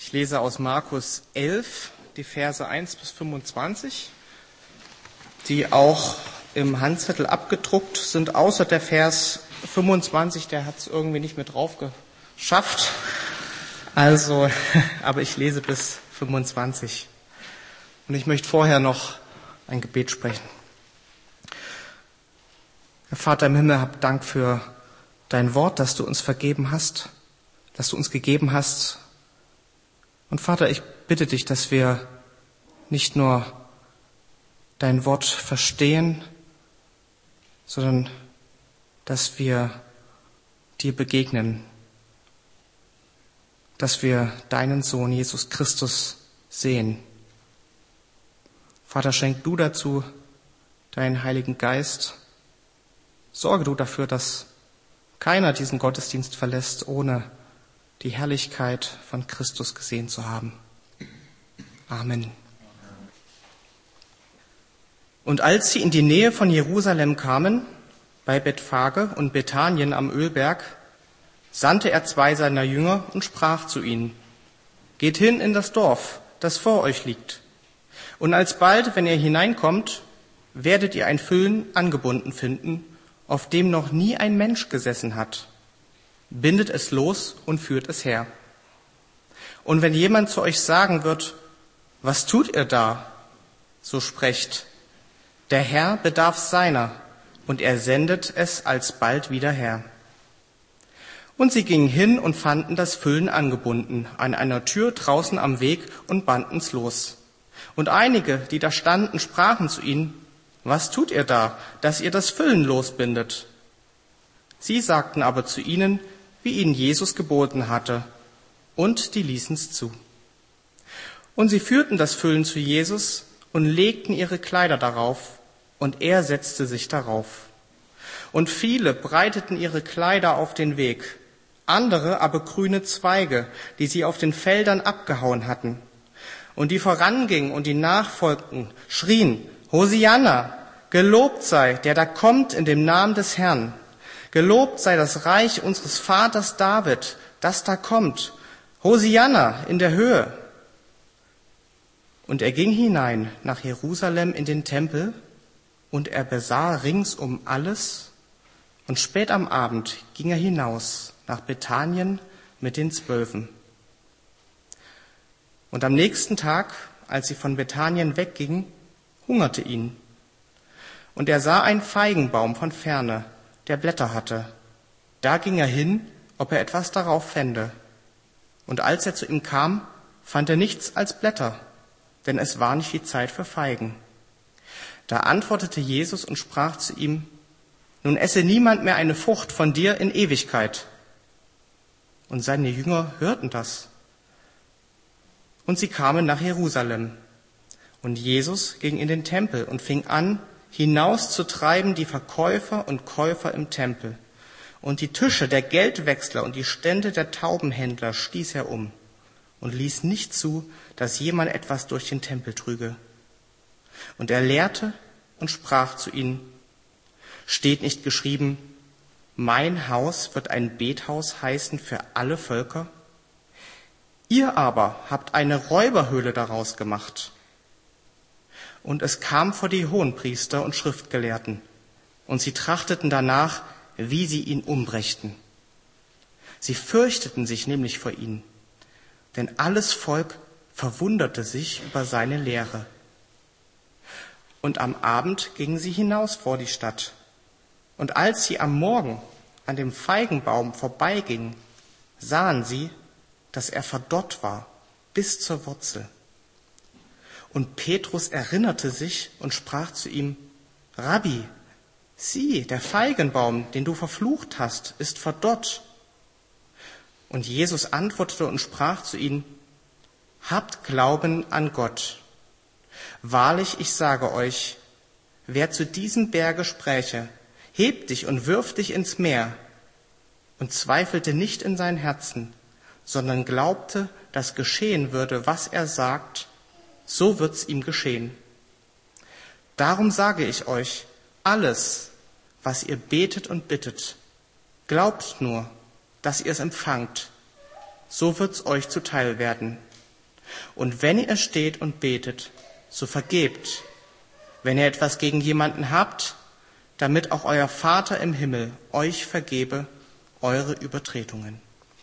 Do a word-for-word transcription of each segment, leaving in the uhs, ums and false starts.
Ich lese aus Markus elf, die Verse eins bis fünfundzwanzig, die auch im Handzettel abgedruckt sind, außer der Vers fünfundzwanzig, der hat es irgendwie nicht mit drauf geschafft. Also, aber ich lese bis fünfundzwanzig. Und ich möchte vorher noch ein Gebet sprechen. Herr Vater im Himmel, hab Dank für dein Wort, das du uns vergeben hast, das du uns gegeben hast. Und Vater, ich bitte dich, dass wir nicht nur dein Wort verstehen, sondern dass wir dir begegnen, dass wir deinen Sohn Jesus Christus sehen. Vater, schenk du dazu deinen Heiligen Geist. Sorge du dafür, dass keiner diesen Gottesdienst verlässt, ohne die Herrlichkeit von Christus gesehen zu haben. Amen. Und als sie in die Nähe von Jerusalem kamen, bei Bethphage und Bethanien am Ölberg, sandte er zwei seiner Jünger und sprach zu ihnen: Geht hin in das Dorf, das vor euch liegt. Und alsbald, wenn ihr hineinkommt, werdet ihr ein Füllen angebunden finden, auf dem noch nie ein Mensch gesessen hat. Bindet es los und führt es her. Und wenn jemand zu euch sagen wird: Was tut ihr da? So sprecht: Der Herr bedarf seiner, und er sendet es alsbald wieder her. Und sie gingen hin und fanden das Füllen angebunden an einer Tür draußen am Weg und banden's los. Und einige, die da standen, sprachen zu ihnen: Was tut ihr da, dass ihr das Füllen losbindet? Sie sagten aber zu ihnen, wie ihnen Jesus geboten hatte, und die ließen's zu. Und sie führten das Füllen zu Jesus und legten ihre Kleider darauf, und er setzte sich darauf. Und viele breiteten ihre Kleider auf den Weg, andere aber grüne Zweige, die sie auf den Feldern abgehauen hatten. Und die vorangingen und die nachfolgten, schrien: Hosianna, gelobt sei, der da kommt in dem Namen des Herrn. Gelobt sei das Reich unseres Vaters David, das da kommt. Hosianna in der Höhe. Und er ging hinein nach Jerusalem in den Tempel, und er besah ringsum alles, und spät am Abend ging er hinaus nach Bethanien mit den Zwölfen. Und am nächsten Tag, als sie von Bethanien weggingen, hungerte ihn. Und er sah einen Feigenbaum von ferne, der Blätter hatte. Da ging er hin, ob er etwas darauf fände. Und als er zu ihm kam, fand er nichts als Blätter, denn es war nicht die Zeit für Feigen. Da antwortete Jesus und sprach zu ihm: Nun esse niemand mehr eine Frucht von dir in Ewigkeit. Und seine Jünger hörten das. Und sie kamen nach Jerusalem. Und Jesus ging in den Tempel und fing an, hinauszutreiben die Verkäufer und Käufer im Tempel. Und die Tische der Geldwechsler und die Stände der Taubenhändler stieß er um und ließ nicht zu, dass jemand etwas durch den Tempel trüge. Und er lehrte und sprach zu ihnen: Steht nicht geschrieben, mein Haus wird ein Bethaus heißen für alle Völker? Ihr aber habt eine Räuberhöhle daraus gemacht. Und es kam vor die Hohenpriester und Schriftgelehrten, und sie trachteten danach, wie sie ihn umbrächten. Sie fürchteten sich nämlich vor ihm, denn alles Volk verwunderte sich über seine Lehre. Und am Abend gingen sie hinaus vor die Stadt. Und als sie am Morgen an dem Feigenbaum vorbeigingen, sahen sie, dass er verdorrt war bis zur Wurzel. Und Petrus erinnerte sich und sprach zu ihm: Rabbi, sieh, der Feigenbaum, den du verflucht hast, ist verdorrt. Und Jesus antwortete und sprach zu ihnen: Habt Glauben an Gott. Wahrlich, ich sage euch, wer zu diesem Berge spräche: Heb dich und wirf dich ins Meer, und zweifelte nicht in sein Herzen, sondern glaubte, dass geschehen würde, was er sagt, so wird's ihm geschehen. Darum sage ich euch, alles, was ihr betet und bittet, glaubt nur, dass ihr es empfangt, so wird's euch zuteil werden. Und wenn ihr steht und betet, so vergebt, wenn ihr etwas gegen jemanden habt, damit auch euer Vater im Himmel euch vergebe eure Übertretungen.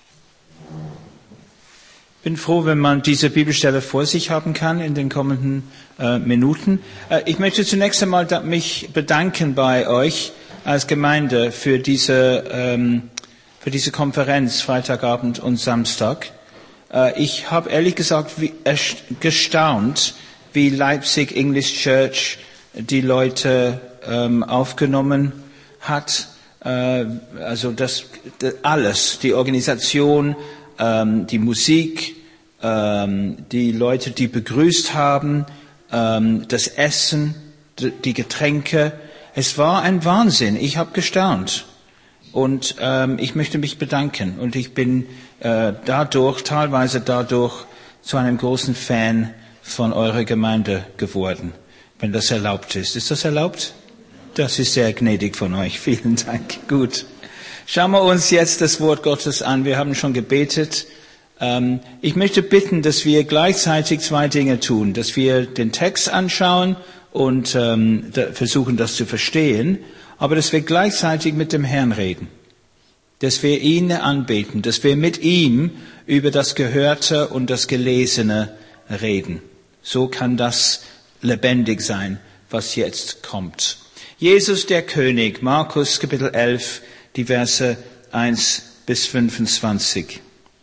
Ich bin froh, wenn man diese Bibelstelle vor sich haben kann in den kommenden äh, Minuten. Äh, ich möchte zunächst einmal da, mich bedanken bei euch als Gemeinde für diese, ähm, für diese Konferenz Freitagabend und Samstag. Äh, ich habe ehrlich gesagt wie, äh, gestaunt, wie Leipzig English Church die Leute ähm, aufgenommen hat. Äh, also das, das alles, die Organisation, ähm, die Musik, ähm, die Leute, die begrüßt haben, ähm, das Essen, die Getränke. Es war ein Wahnsinn. Ich habe gestaunt. Und ähm, ich möchte mich bedanken. Und ich bin äh, dadurch, teilweise dadurch, zu einem großen Fan von eurer Gemeinde geworden, wenn das erlaubt ist. Ist das erlaubt? Das ist sehr gnädig von euch. Vielen Dank. Gut. Schauen wir uns jetzt das Wort Gottes an. Wir haben schon gebetet. Ähm, ich möchte bitten, dass wir gleichzeitig zwei Dinge tun. Dass wir den Text anschauen und ähm, da versuchen, das zu verstehen. Aber dass wir gleichzeitig mit dem Herrn reden. Dass wir ihn anbeten. Dass wir mit ihm über das Gehörte und das Gelesene reden. So kann das lebendig sein, was jetzt kommt. Jesus der König, Markus Kapitel elf, die Verse eins bis fünfundzwanzig.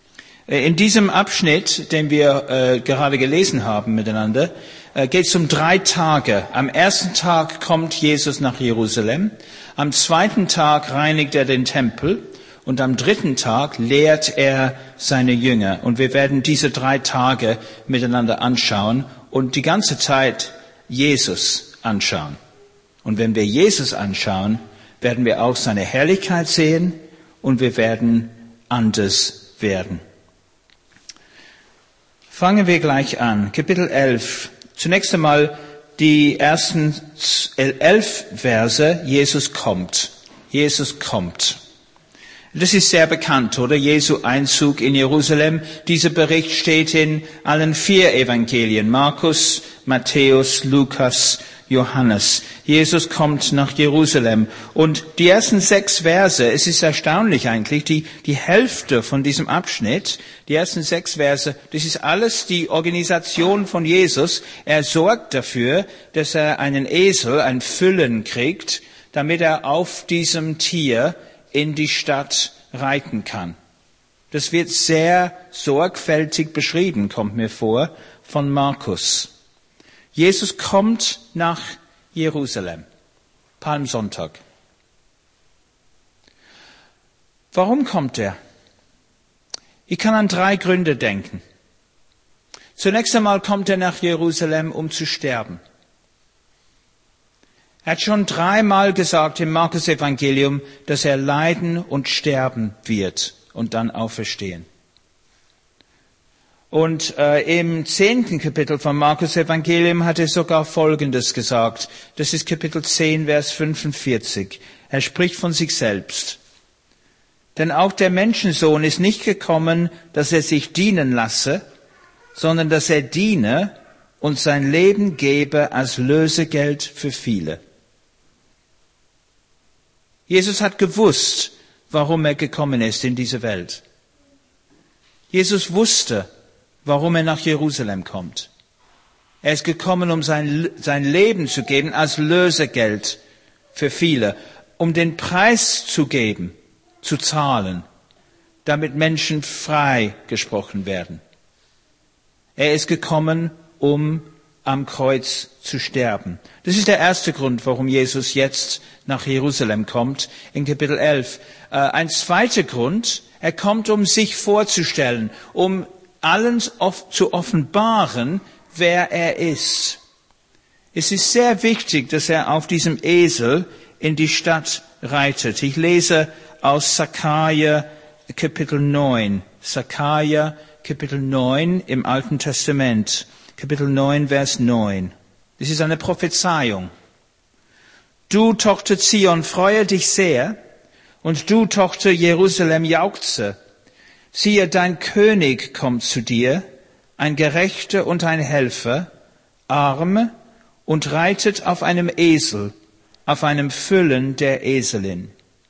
In diesem Abschnitt, den wir äh, gerade gelesen haben miteinander, äh, geht es um drei Tage. Am ersten Tag kommt Jesus nach Jerusalem, am zweiten Tag reinigt er den Tempel und am dritten Tag lehrt er seine Jünger. Und wir werden diese drei Tage miteinander anschauen und die ganze Zeit Jesus anschauen. Und wenn wir Jesus anschauen, werden wir auch seine Herrlichkeit sehen und wir werden anders werden. Fangen wir gleich an. Kapitel elf. Zunächst einmal die ersten elf Verse. Jesus kommt. Jesus kommt. Das ist sehr bekannt, oder? Jesu Einzug in Jerusalem. Dieser Bericht steht in allen vier Evangelien. Markus, Matthäus, Lukas, Johannes. Jesus kommt nach Jerusalem. Und die ersten sechs Verse, es ist erstaunlich eigentlich, die, die Hälfte von diesem Abschnitt, die ersten sechs Verse, das ist alles die Organisation von Jesus. Er sorgt dafür, dass er einen Esel, ein Füllen kriegt, damit er auf diesem Tier in die Stadt reiten kann. Das wird sehr sorgfältig beschrieben, kommt mir vor, von Markus. Jesus kommt nach Jerusalem. Palmsonntag. Warum kommt er? Ich kann an drei Gründe denken. Zunächst einmal kommt er nach Jerusalem, um zu sterben. Er hat schon dreimal gesagt im Markus-Evangelium, dass er leiden und sterben wird und dann auferstehen. Und äh, im zehnten Kapitel vom Markus-Evangelium hat er sogar Folgendes gesagt. Das ist Kapitel zehn, Vers fünfundvierzig. Er spricht von sich selbst. Denn auch der Menschensohn ist nicht gekommen, dass er sich dienen lasse, sondern dass er diene und sein Leben gebe als Lösegeld für viele. Jesus hat gewusst, warum er gekommen ist in diese Welt. Jesus wusste, warum er nach Jerusalem kommt. Er ist gekommen, um sein, sein Leben zu geben als Lösegeld für viele, um den Preis zu geben, zu zahlen, damit Menschen frei gesprochen werden. Er ist gekommen, um am Kreuz zu sterben. Das ist der erste Grund, warum Jesus jetzt nach Jerusalem kommt, in Kapitel elf. Äh, ein zweiter Grund, er kommt, um sich vorzustellen, um allen oft zu offenbaren, wer er ist. Es ist sehr wichtig, dass er auf diesem Esel in die Stadt reitet. Ich lese aus Sacharja Kapitel neun. Sacharja Kapitel neun im Alten Testament. Kapitel neun, Vers neun. Das ist eine Prophezeiung. Du, Tochter Zion, freue dich sehr, und du, Tochter Jerusalem, jauchze. Siehe, dein König kommt zu dir, ein Gerechter und ein Helfer, arm und reitet auf einem Esel, auf einem Füllen der Eselin.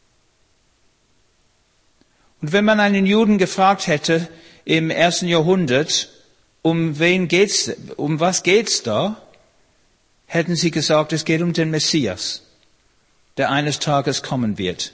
Und wenn man einen Juden gefragt hätte im ersten Jahrhundert, um wen geht's, um was geht's da, hätten sie gesagt, es geht um den Messias, der eines Tages kommen wird.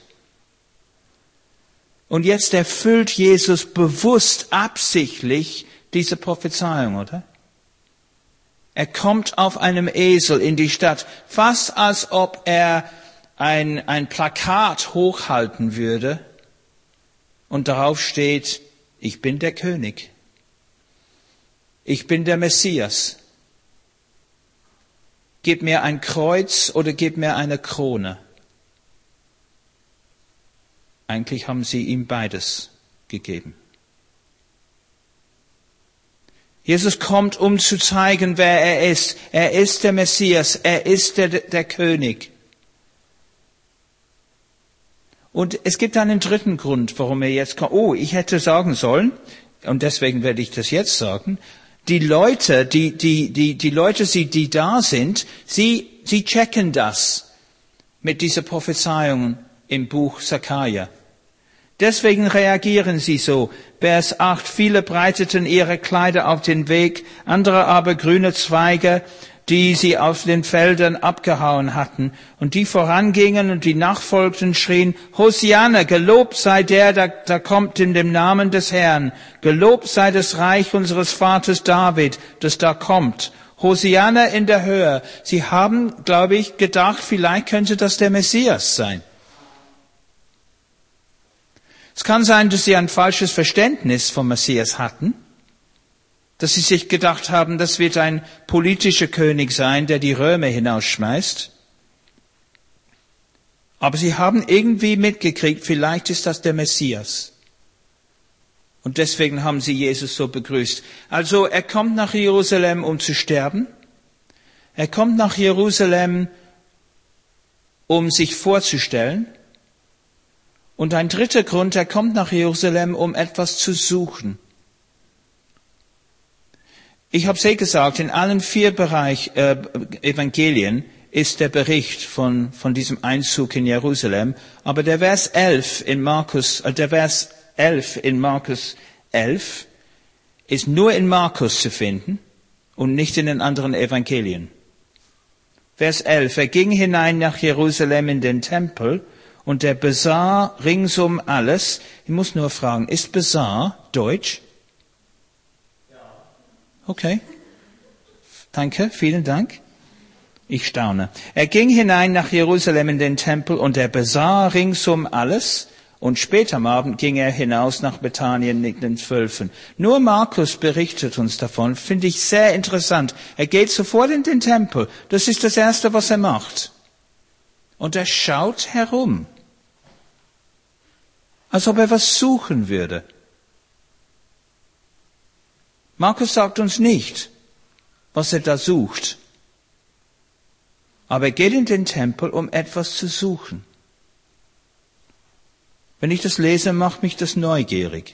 Und jetzt erfüllt Jesus bewusst, absichtlich diese Prophezeiung, oder? Er kommt auf einem Esel in die Stadt, fast als ob er ein, ein Plakat hochhalten würde und darauf steht, ich bin der König. Ich bin der Messias. Gib mir ein Kreuz oder gib mir eine Krone. Eigentlich haben sie ihm beides gegeben. Jesus kommt, um zu zeigen, wer er ist. Er ist der Messias, er ist der, der König. Und es gibt einen dritten Grund, warum er jetzt kommt. Oh, ich hätte sagen sollen, und deswegen werde ich das jetzt sagen, die Leute, die, die, die, die Leute, die, die da sind, sie, sie checken das mit dieser Prophezeiung im Buch Sacharja. Deswegen reagieren sie so. Vers acht, viele breiteten ihre Kleider auf den Weg, andere aber grüne Zweige, die sie auf den Feldern abgehauen hatten. Und die vorangingen und die nachfolgten schrien, Hosianna, gelobt sei der, der, der kommt in dem Namen des Herrn. Gelobt sei das Reich unseres Vaters David, das da kommt. Hosianna in der Höhe. Sie haben, glaube ich, gedacht, vielleicht könnte das der Messias sein. Es kann sein, dass sie ein falsches Verständnis vom Messias hatten, dass sie sich gedacht haben, das wird ein politischer König sein, der die Römer hinausschmeißt. Aber sie haben irgendwie mitgekriegt, vielleicht ist das der Messias. Und deswegen haben sie Jesus so begrüßt. Also er kommt nach Jerusalem, um zu sterben. Er kommt nach Jerusalem, um sich vorzustellen. Und ein dritter Grund, er kommt nach Jerusalem, um etwas zu suchen. Ich habe es eh gesagt, in allen vier Bereich, äh, Evangelien ist der Bericht von, von diesem Einzug in Jerusalem. Aber der Vers elf in Markus, äh, der Vers elf in Markus elf ist nur in Markus zu finden und nicht in den anderen Evangelien. Vers elf, er ging hinein nach Jerusalem in den Tempel, und er besah ringsum alles. Ich muss nur fragen, ist besah Deutsch? Ja. Okay. Danke, vielen Dank. Ich staune. Er ging hinein nach Jerusalem in den Tempel und er besah ringsum alles. Und später am Abend ging er hinaus nach Bethanien mit den Zwölfen. Nur Markus berichtet uns davon, finde ich sehr interessant. Er geht sofort in den Tempel. Das ist das Erste, was er macht. Und er schaut herum, als ob er was suchen würde. Markus sagt uns nicht, was er da sucht. Aber er geht in den Tempel, um etwas zu suchen. Wenn ich das lese, macht mich das neugierig.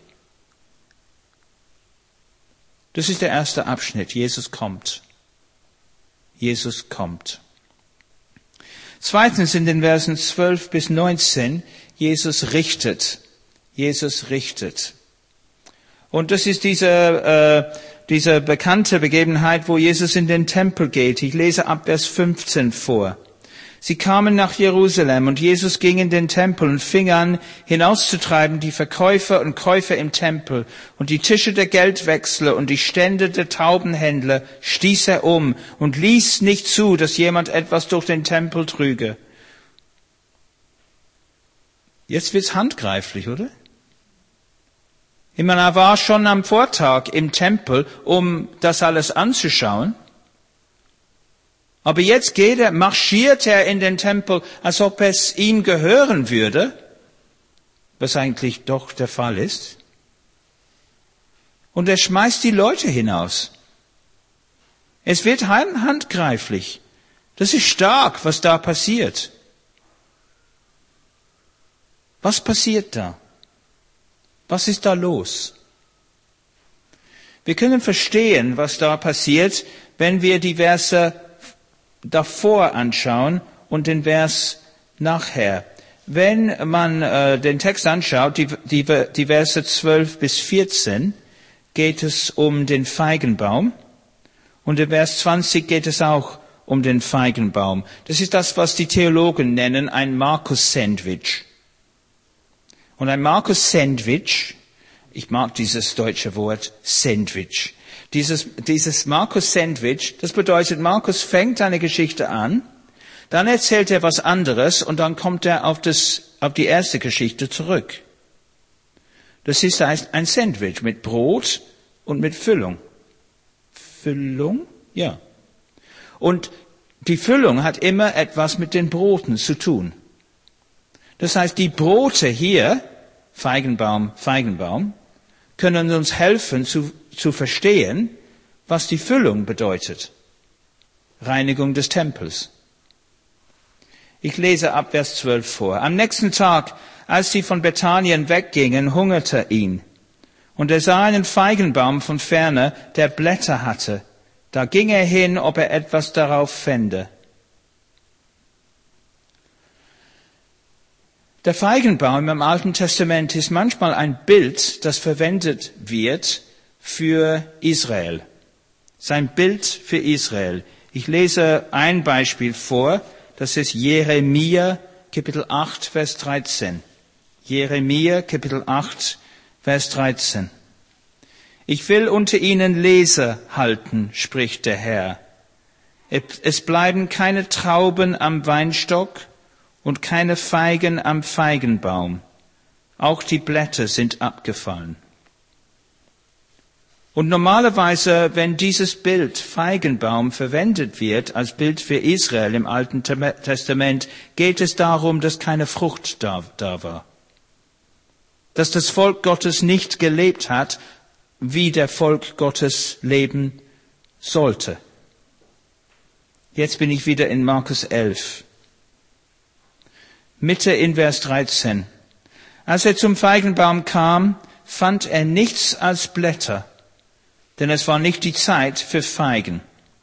Das ist der erste Abschnitt. Jesus kommt. Jesus kommt. Zweitens in den Versen zwölf bis neunzehn, Jesus richtet. Jesus richtet. Und das ist diese, äh, diese bekannte Begebenheit, wo Jesus in den Tempel geht. Ich lese ab Vers fünfzehn vor. Sie kamen nach Jerusalem und Jesus ging in den Tempel und fing an, hinauszutreiben die Verkäufer und Käufer im Tempel und die Tische der Geldwechsler und die Stände der Taubenhändler stieß er um und ließ nicht zu, dass jemand etwas durch den Tempel trüge. Jetzt wird's handgreiflich, oder? Ich meine, er war schon am Vortag im Tempel, um das alles anzuschauen. Aber jetzt geht er, marschiert er in den Tempel, als ob es ihm gehören würde, was eigentlich doch der Fall ist. Und er schmeißt die Leute hinaus. Es wird handgreiflich. Das ist stark, was da passiert. Was passiert da? Was ist da los? Wir können verstehen, was da passiert, wenn wir die Verse davor anschauen und den Vers nachher. Wenn man äh, den Text anschaut, die, die, die Verse zwölf bis vierzehn, geht es um den Feigenbaum. Und in Vers zwanzig geht es auch um den Feigenbaum. Das ist das, was die Theologen nennen, ein Markus-Sandwich. Und ein Markus-Sandwich, ich mag dieses deutsche Wort Sandwich. Dieses, dieses Markus-Sandwich, das bedeutet, Markus fängt eine Geschichte an, dann erzählt er was anderes und dann kommt er auf, das, auf die erste Geschichte zurück. Das ist ein Sandwich mit Brot und mit Füllung. Füllung? Ja. Und die Füllung hat immer etwas mit den Broten zu tun. Das heißt, die Brote hier, Feigenbaum, Feigenbaum, können uns helfen zu, zu verstehen, was die Füllung bedeutet. Reinigung des Tempels. Ich lese ab Vers zwölf vor. Am nächsten Tag, als sie von Bethanien weggingen, hungerte ihn. Und er sah einen Feigenbaum von ferne, der Blätter hatte. Da ging er hin, ob er etwas darauf fände. Der Feigenbaum im Alten Testament ist manchmal ein Bild, das verwendet wird für Israel. Sein Bild für Israel. Ich lese ein Beispiel vor, das ist Jeremia, Kapitel acht, Vers dreizehn. Jeremia, Kapitel acht, Vers dreizehn. Ich will unter ihnen Leser halten, spricht der Herr. Es bleiben keine Trauben am Weinstock und keine Feigen am Feigenbaum. Auch die Blätter sind abgefallen. Und normalerweise, wenn dieses Bild Feigenbaum verwendet wird als Bild für Israel im Alten Testament, geht es darum, dass keine Frucht da, da war. Dass das Volk Gottes nicht gelebt hat, wie der Volk Gottes leben sollte. Jetzt bin ich wieder in Markus elf. Mitte in Vers dreizehn. Als er zum Feigenbaum kam, fand er nichts als Blätter, denn es war nicht die Zeit für Feigen.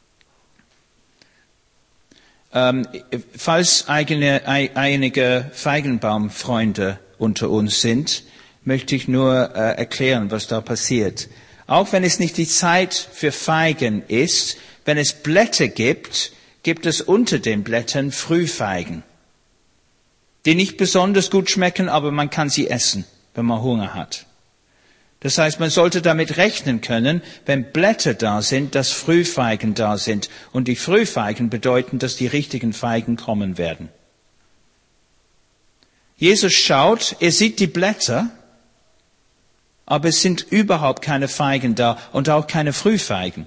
Ähm, falls eigene, einige Feigenbaumfreunde unter uns sind, möchte ich nur äh, erklären, was da passiert. Auch wenn es nicht die Zeit für Feigen ist, wenn es Blätter gibt, gibt es unter den Blättern Frühfeigen, die nicht besonders gut schmecken, aber man kann sie essen, wenn man Hunger hat. Das heißt, man sollte damit rechnen können, wenn Blätter da sind, dass Frühfeigen da sind. Und die Frühfeigen bedeuten, dass die richtigen Feigen kommen werden. Jesus schaut, er sieht die Blätter, aber es sind überhaupt keine Feigen da und auch keine Frühfeigen.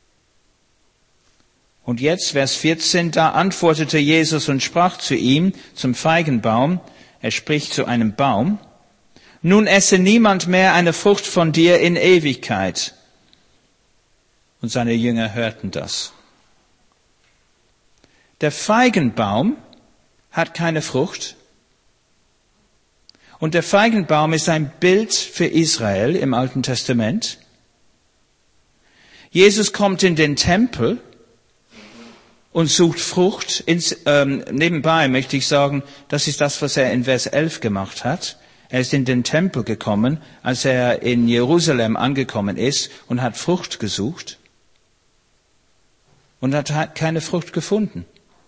Und jetzt, Vers vierzehn, da antwortete Jesus und sprach zu ihm, zum Feigenbaum, er spricht zu einem Baum, nun esse niemand mehr eine Frucht von dir in Ewigkeit. Und seine Jünger hörten das. Der Feigenbaum hat keine Frucht. Und der Feigenbaum ist ein Bild für Israel im Alten Testament. Jesus kommt in den Tempel und sucht Frucht. Ins, ähm, nebenbei möchte ich sagen, das ist das, was er in Vers elf gemacht hat. Er ist in den Tempel gekommen, als er in Jerusalem angekommen ist und hat Frucht gesucht und hat keine Frucht gefunden.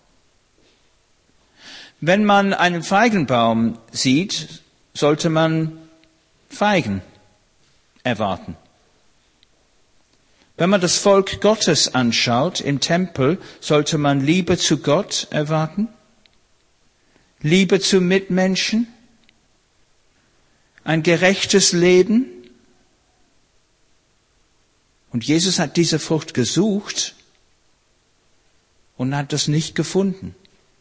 Wenn man einen Feigenbaum sieht, sollte man Feigen erwarten. Wenn man das Volk Gottes anschaut im Tempel, sollte man Liebe zu Gott erwarten, Liebe zu Mitmenschen, ein gerechtes Leben. Und Jesus hat diese Frucht gesucht und hat das nicht gefunden.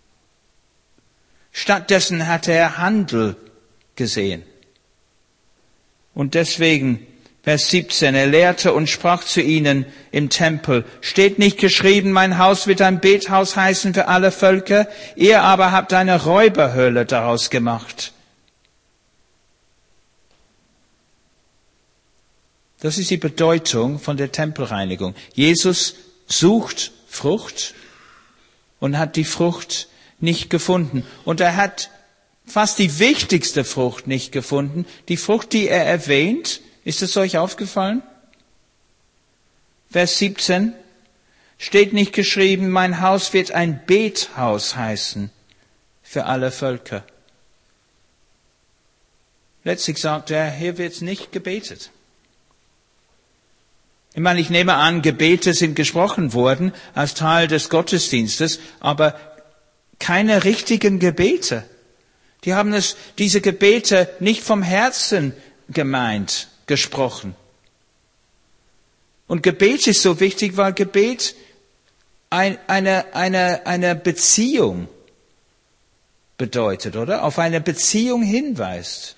Stattdessen hat er Handel gesehen. Und deswegen, Vers siebzehn, er lehrte und sprach zu ihnen im Tempel, steht nicht geschrieben, mein Haus wird ein Bethaus heißen für alle Völker, ihr aber habt eine Räuberhöhle daraus gemacht. Das ist die Bedeutung von der Tempelreinigung. Jesus sucht Frucht und hat die Frucht nicht gefunden. Und er hat fast die wichtigste Frucht nicht gefunden. Die Frucht, die er erwähnt, ist es euch aufgefallen? Vers siebzehn, steht nicht geschrieben, mein Haus wird ein Bethaus heißen für alle Völker. Letztlich sagt er, hier wird nicht gebetet. Ich meine, ich nehme an, Gebete sind gesprochen worden als Teil des Gottesdienstes, aber keine richtigen Gebete. Die haben es, diese Gebete nicht vom Herzen gemeint, gesprochen. Und Gebet ist so wichtig, weil Gebet ein, eine, eine, eine Beziehung bedeutet, oder? Auf eine Beziehung hinweist.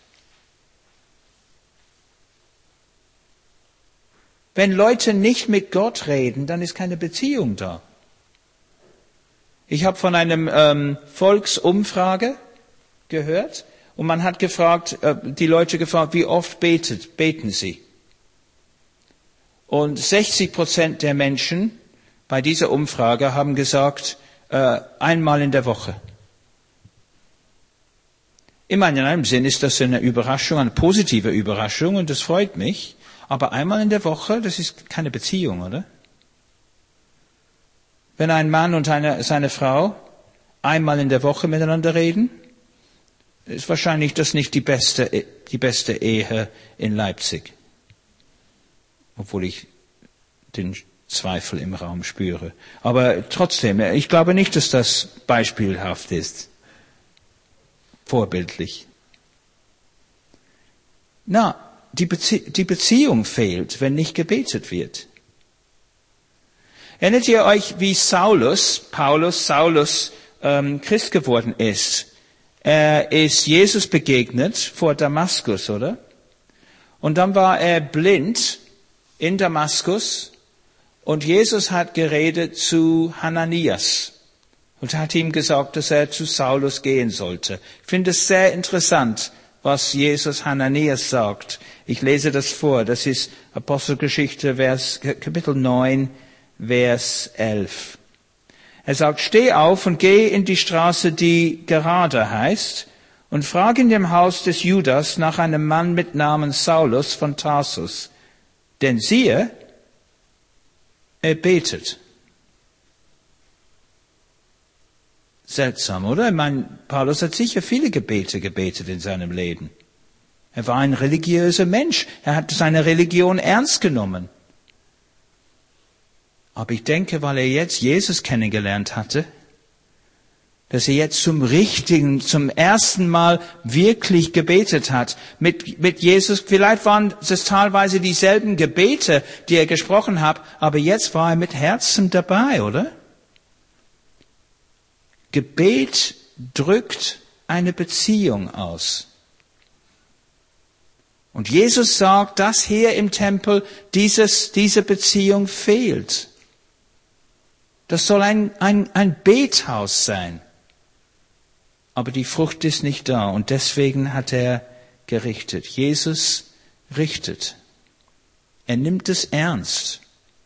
Wenn Leute nicht mit Gott reden, dann ist keine Beziehung da. Ich habe von einem ähm, Volksumfrage gehört und man hat gefragt, äh, die Leute gefragt, wie oft betet, beten sie? Und sechzig Prozent der Menschen bei dieser Umfrage haben gesagt, äh, einmal in der Woche. Ich meine, in einem Sinn ist das eine Überraschung, eine positive Überraschung und das freut mich. Aber einmal in der Woche, das ist keine Beziehung, oder? Wenn ein Mann und eine, seine Frau einmal in der Woche miteinander reden, ist wahrscheinlich das nicht die beste, die beste Ehe in Leipzig. Obwohl ich den Zweifel im Raum spüre. Aber trotzdem, ich glaube nicht, dass das beispielhaft ist. Vorbildlich. Na, Die, Bezie- die Beziehung fehlt, wenn nicht gebetet wird. Erinnert ihr euch, wie Saulus, Paulus, Saulus ähm, Christ geworden ist? Er ist Jesus begegnet vor Damaskus, oder? Und dann war er blind in Damaskus und Jesus hat geredet zu Hananias und hat ihm gesagt, dass er zu Saulus gehen sollte. Ich finde es sehr interessant, was Jesus Hananias sagt. Ich lese das vor. Das ist Apostelgeschichte, Vers, Kapitel neun, Vers elf. Er sagt, steh auf und geh in die Straße, die gerade heißt, und frag in dem Haus des Judas nach einem Mann mit Namen Saulus von Tarsus. Denn siehe, er betet. Seltsam, oder? Ich meine, Paulus hat sicher viele Gebete gebetet in seinem Leben. Er war ein religiöser Mensch. Er hat seine Religion ernst genommen. Aber ich denke, weil er jetzt Jesus kennengelernt hatte, dass er jetzt zum richtigen, zum ersten Mal wirklich gebetet hat. Mit, mit Jesus, vielleicht waren es teilweise dieselben Gebete, die er gesprochen hat, aber jetzt war er mit Herzen dabei, oder? Gebet drückt eine Beziehung aus. Und Jesus sagt, dass hier im Tempel dieses, diese Beziehung fehlt. Das soll ein, ein, ein Bethaus sein. Aber die Frucht ist nicht da und deswegen hat er gerichtet. Jesus richtet. Er nimmt es ernst.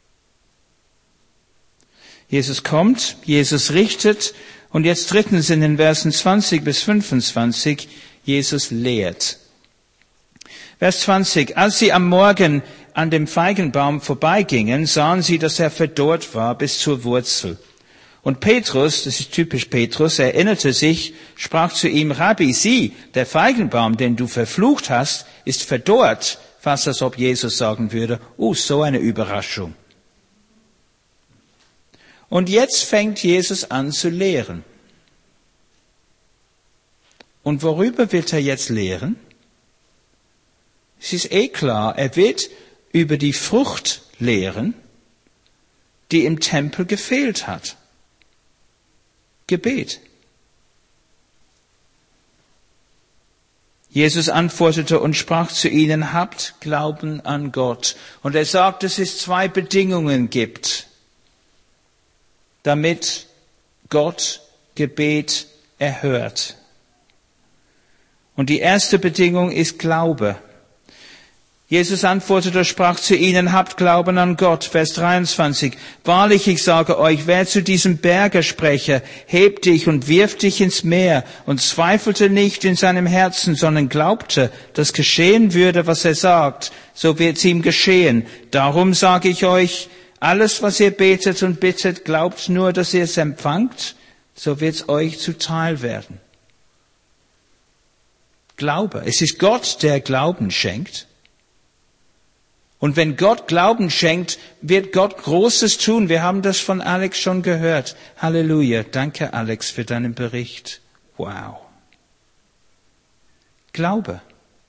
Jesus kommt, Jesus richtet und jetzt drittens in den Versen zwanzig bis fünfundzwanzig, Jesus lehrt. Vers zwanzig. Als sie am Morgen an dem Feigenbaum vorbeigingen, sahen sie, dass er verdorrt war bis zur Wurzel. Und Petrus, das ist typisch Petrus, erinnerte sich, sprach zu ihm, Rabbi, sieh, der Feigenbaum, den du verflucht hast, ist verdorrt, fast als ob Jesus sagen würde, oh, so eine Überraschung. Und jetzt fängt Jesus an zu lehren. Und worüber wird er jetzt lehren? Es ist eh klar, er wird über die Frucht lehren, die im Tempel gefehlt hat. Gebet. Jesus antwortete und sprach zu ihnen, habt Glauben an Gott. Und er sagt, dass es zwei Bedingungen gibt, damit Gott Gebet erhört.. Und die erste Bedingung ist Glaube. Jesus antwortete und sprach zu ihnen, habt Glauben an Gott. Vers dreiundzwanzig. Wahrlich, ich sage euch, wer zu diesem Berge spreche, heb dich und wirf dich ins Meer und zweifelte nicht in seinem Herzen, sondern glaubte, dass geschehen würde, was er sagt, so wird's ihm geschehen. Darum sage ich euch, alles, was ihr betet und bittet, glaubt nur, dass ihr es empfangt, so wird's euch zuteil werden. Glaube. Es ist Gott, der Glauben schenkt. Und wenn Gott Glauben schenkt, wird Gott Großes tun. Wir haben das von Alex schon gehört. Halleluja. Danke, Alex, für deinen Bericht. Wow. Glaube.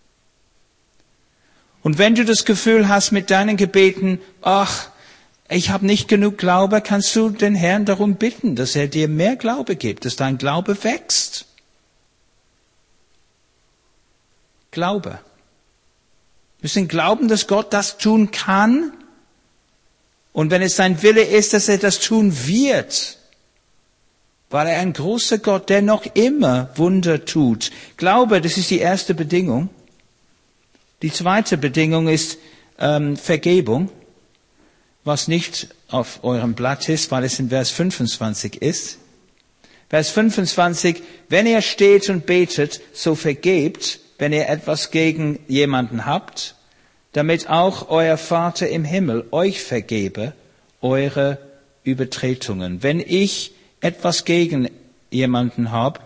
Und wenn du das Gefühl hast mit deinen Gebeten, ach, ich habe nicht genug Glaube, kannst du den Herrn darum bitten, dass er dir mehr Glaube gibt, dass dein Glaube wächst. Glaube. Wir müssen glauben, dass Gott das tun kann. Und wenn es sein Wille ist, dass er das tun wird, weil er ein großer Gott, der noch immer Wunder tut. Glaube, das ist die erste Bedingung. Die zweite Bedingung ist ähm, Vergebung, was nicht auf eurem Blatt ist, weil es in Vers fünfundzwanzig ist. Vers fünfundzwanzig, wenn ihr steht und betet, so vergebt, wenn ihr etwas gegen jemanden habt, damit auch euer Vater im Himmel euch vergebe eure Übertretungen. Wenn ich etwas gegen jemanden habe,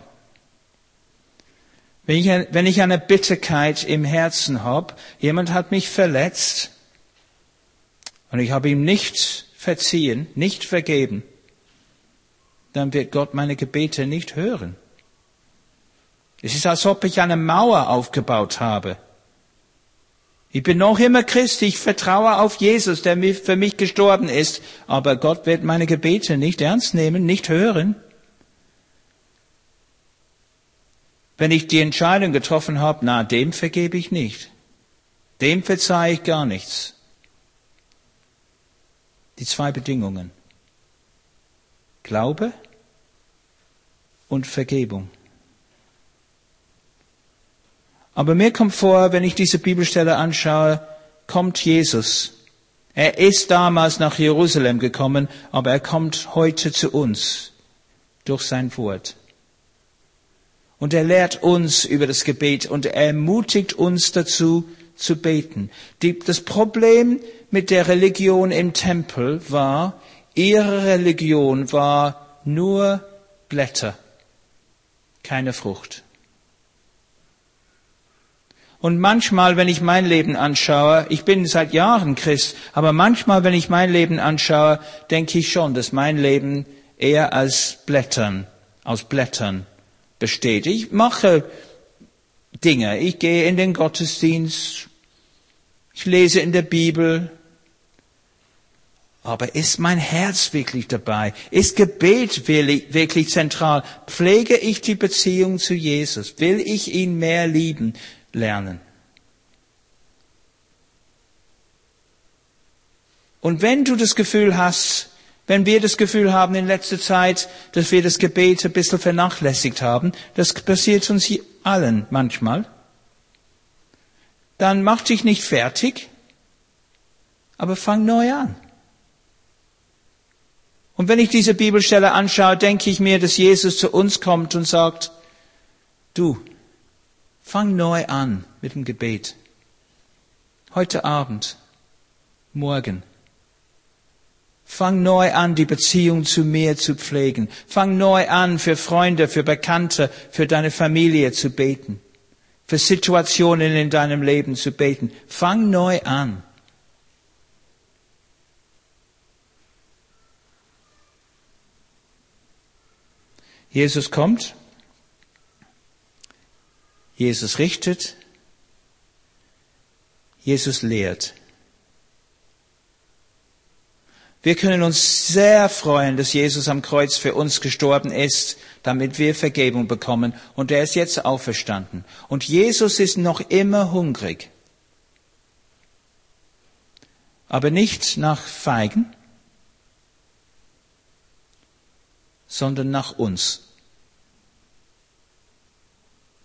wenn ich, wenn ich eine Bitterkeit im Herzen habe, jemand hat mich verletzt und ich habe ihm nicht verziehen, nicht vergeben, dann wird Gott meine Gebete nicht hören. Es ist, als ob ich eine Mauer aufgebaut habe. Ich bin noch immer Christ, ich vertraue auf Jesus, der für mich gestorben ist, aber Gott wird meine Gebete nicht ernst nehmen, nicht hören. Wenn ich die Entscheidung getroffen habe, na, dem vergebe ich nicht, dem verzeihe ich gar nichts. Die zwei Bedingungen. Glaube und Vergebung. Aber mir kommt vor, wenn ich diese Bibelstelle anschaue, kommt Jesus. Er ist damals nach Jerusalem gekommen, aber er kommt heute zu uns durch sein Wort. Und er lehrt uns über das Gebet und er ermutigt uns dazu zu beten. Die, das Problem mit der Religion im Tempel war, ihre Religion war nur Blätter, keine Frucht. Und manchmal, wenn ich mein Leben anschaue, ich bin seit Jahren Christ, aber manchmal, wenn ich mein Leben anschaue, denke ich schon, dass mein Leben eher als Blättern, aus Blättern besteht. Ich mache Dinge, ich gehe in den Gottesdienst, ich lese in der Bibel, aber ist mein Herz wirklich dabei? Ist Gebet wirklich zentral? Pflege ich die Beziehung zu Jesus? Will ich ihn mehr lieben? Lernen. Und wenn du das Gefühl hast, wenn wir das Gefühl haben in letzter Zeit, dass wir das Gebet ein bisschen vernachlässigt haben, das passiert uns allen manchmal, dann mach dich nicht fertig, aber fang neu an. Und wenn ich diese Bibelstelle anschaue, denke ich mir, dass Jesus zu uns kommt und sagt, du, fang neu an mit dem Gebet. Heute Abend, morgen. Fang neu an, die Beziehung zu mir zu pflegen. Fang neu an, für Freunde, für Bekannte, für deine Familie zu beten. Für Situationen in deinem Leben zu beten. Fang neu an. Jesus kommt. Jesus richtet, Jesus lehrt. Wir können uns sehr freuen, dass Jesus am Kreuz für uns gestorben ist, damit wir Vergebung bekommen. Und er ist jetzt auferstanden. Und Jesus ist noch immer hungrig. Aber nicht nach Feigen, sondern nach uns.